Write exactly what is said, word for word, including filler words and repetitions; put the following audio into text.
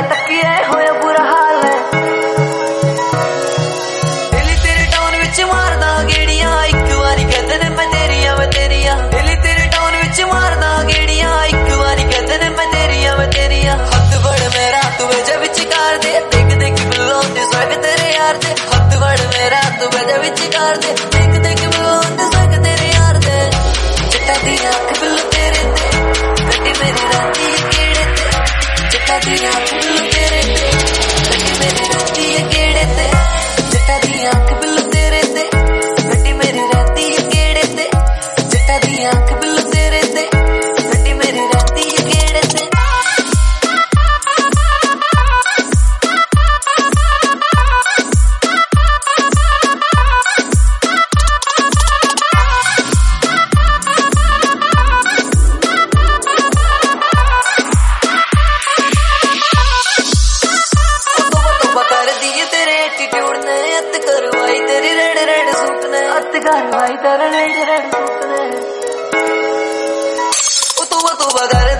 टकिया होया बुरा हाल है। दिल तेरे टाउन विच मारदा गेड़ियां, एक बारी कहते ने मैं तेरिया मैं तेरिया। दिल तेरे टाउन विच मारदा गेड़ियां, एक बारी कहते ने मैं तेरिया मैं तेरिया। हद बड़ मेरा तू वजह विच कार दे, देख देख बिल्लों दे स्वग तेरे यार दे। हद बड़ मेरा तू वजह विच कार दे, देख देख बिल्लों दे स्वग तेरे यार दे। चिट्टा दी आंख बिल्लो तेरे ते, गड्डी मेरी राती केड़े ते। चिट्टा दी आंख बिल्लो तेरे ते, गड्डी मेरी राती केड़े ते। चिट्टा दी आंख बिल्लो तेरे ते, गड्डी मेरी राती केड़े ते। चिट्टा दी आंख बिल्लो तेरे ते, गड्डी मेरी राती केड़े ते। करवाई तेरे रेड रेड सूट ने, ओ तू तो बगर